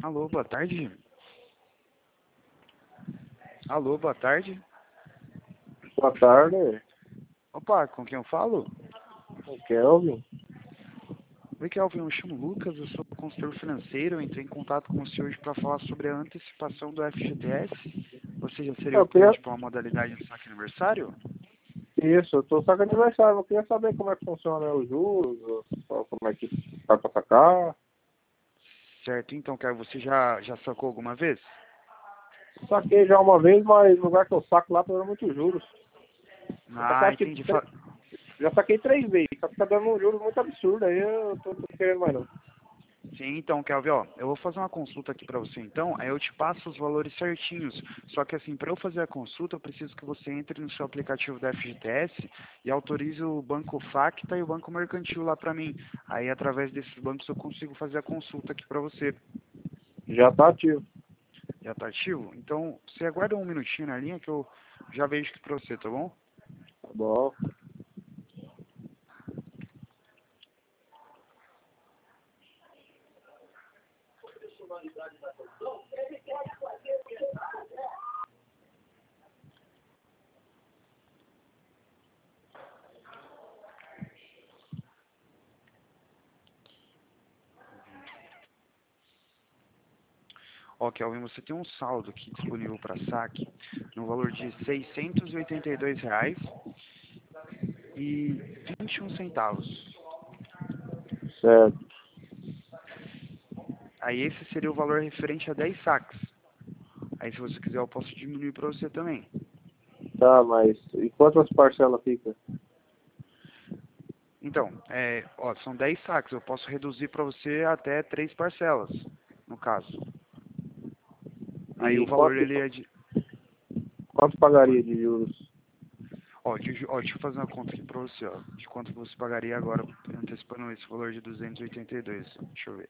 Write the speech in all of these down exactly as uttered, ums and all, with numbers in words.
Alô, boa tarde. Alô, boa tarde. Boa tarde, Opa, com quem eu falo? o Kelvin. Oi, Kelvin, eu me chamo Lucas, eu sou consultor financeiro, eu entrei em contato com você hoje para falar sobre a antecipação do F G T S. Você já seria Eu o queria... cliente para uma modalidade de saque aniversário? Isso, eu tô só com aniversário, eu queria saber como é que funciona os juros, ou como é que tá pra sacar. Certo, então, Kelvin, você já, já sacou alguma vez? Saquei já uma vez, mas no lugar que eu saco lá tá dando muitos juros. Eu saquei, Ah, acho que entendi. tre- Fa- já saquei três vezes, só que tá dando um juros muito absurdo, aí eu tô, tô querendo mais não. Sim, então, Kelvin, ó, eu vou fazer uma consulta aqui para você, então, aí eu te passo os valores certinhos. Só que, assim, para eu fazer a consulta, eu preciso que você entre no seu aplicativo da F G T S e autorize o Banco Facta e o Banco Mercantil lá para mim. Aí, através desses bancos, eu consigo fazer a consulta aqui para você. Já tá ativo. Já tá ativo? Então, você aguarda um minutinho na linha que eu já vejo aqui para você, tá bom? Tá bom. Ó, Kelvin, você tem um saldo aqui disponível para saque no valor de seiscentos e oitenta e dois reais e vinte e um centavos. Certo. Aí esse seria o valor referente a dez saques. Aí se você quiser eu posso diminuir para você também. Tá, mas e quantas parcelas fica? Então, é, ó, são dez saques, eu posso reduzir para você até três parcelas, no caso. Aí o E valor quanto, ele é de, quanto pagaria de juros? ó, de, ju- ó, deixa eu fazer uma conta aqui para você, ó, de quanto você pagaria agora antecipando esse valor de duzentos e oitenta e dois. Deixa eu ver.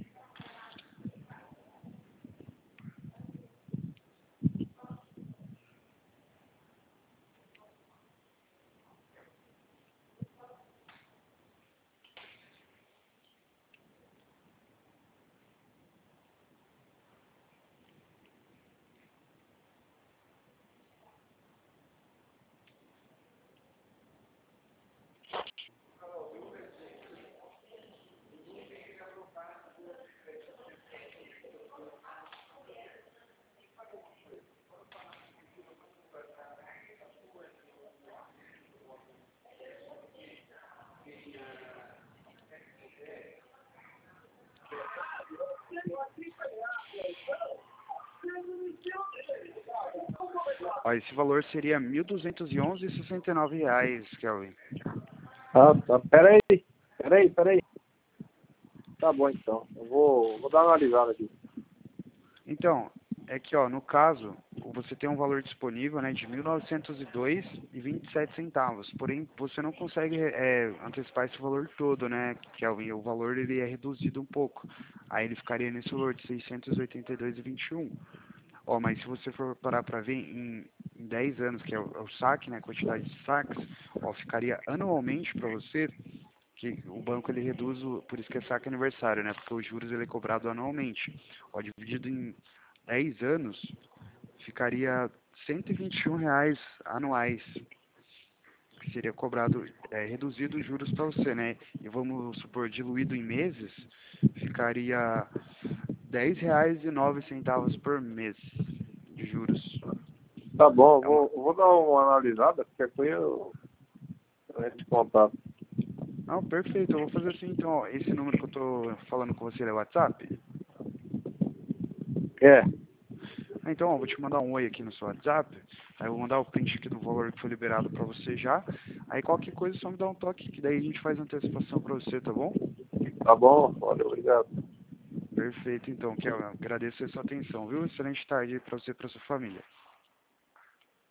Ó, esse valor seria mil duzentos e onze e sessenta e nove reais, Kelvin. Ah, tá. Pera aí, pera aí, pera aí. Tá bom então. Eu vou, vou dar uma analisada aqui. Então, é que, ó, no caso, você tem um valor disponível, né, de mil novecentos e dois e vinte e sete centavos. Porém, você não consegue é, antecipar esse valor todo, né, Kelvin? O valor ele é reduzido um pouco. Aí ele ficaria nesse valor de seiscentos e oitenta e dois e vinte e um. Ó, mas se você for parar para ver em, em dez anos, que é o, é o saque, né, a quantidade de saques, ó, ficaria anualmente para você que o banco ele reduz, o, por isso que é saque aniversário, né? Porque os juros ele é cobrado anualmente. Ó, dividido em dez anos, ficaria cento e vinte e um reais anuais, que seria cobrado, é, reduzido os juros para você, né? E vamos supor, diluído em meses, ficaria dez reais e nove centavos por mês de juros. Tá bom, eu É uma... vou, eu vou dar uma analisada, porque foi eu, eu entro em contato. Não, perfeito, eu vou fazer assim, então, ó, esse número que eu tô falando com você é o WhatsApp? É, Ah, então, ó, vou te mandar um oi aqui no seu WhatsApp. Aí eu vou mandar o print aqui do valor que foi liberado para você já. Aí qualquer coisa só me dá um toque, que daí a gente faz antecipação para você, tá bom? tá bom, valeu, obrigado. Perfeito, então, Kelvin. Agradeço a sua atenção, viu? Excelente tarde para você e para sua família.